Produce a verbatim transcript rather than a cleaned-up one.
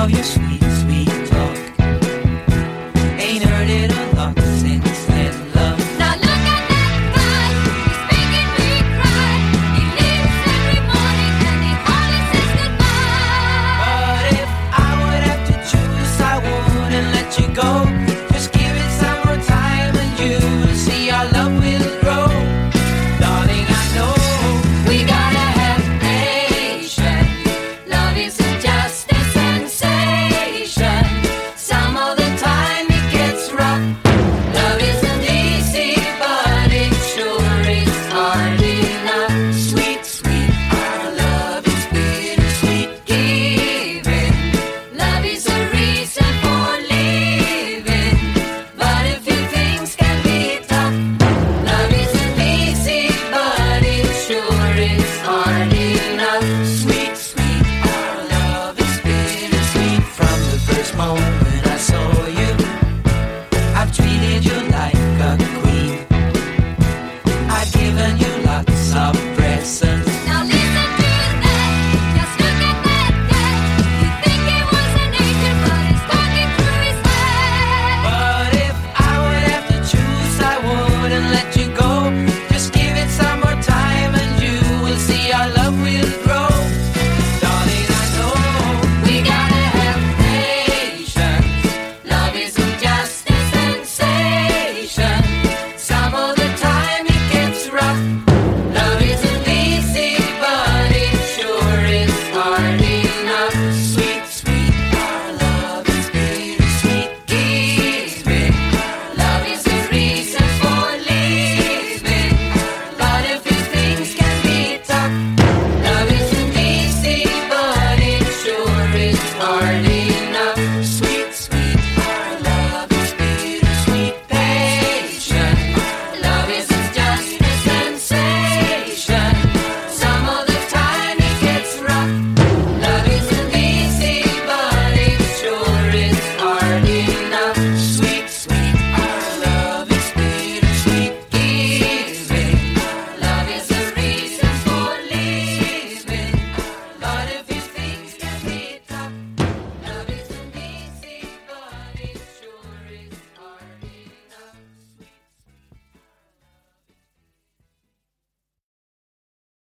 of your sweet, sweet talk. Ain't heard it a lot since then, love. Now look at that guy, he's making me cry. He leaves every morning and he hardly says goodbye. But if I would have to choose, I wouldn't let you go. Just give it some more time and you'll see our love will grow. Darling, I know We gotta have patience. Love isn't just a sensation. Some of the time it gets rough. Love isn't easy, but it sure is hard enough. sweet, sweet, our love is bittersweet. Giving, love is a reason for living. But a few things can be tough. Love isn't easy, but it sure is hard enough. Sweet, sweet, our love is bittersweet. From the first moment I saw you, I've treated you like a queen. I've given you lots of presents. Now listen to that, just look at that guy. You think he was an angel, but he's talking through his head. But if I would have to choose, I wouldn't let you go. Just give it some more time and you will see our love will grow. Darling, I know We gotta have patience. Love isn't just a sensation. Some of the time it gets rough. Love isn't easy, but it sure is hard enough. sweet, sweet, our love is bittersweet. Giving, love is the reason for living. But a few things can be tough. Love isn't easy, but it sure is hard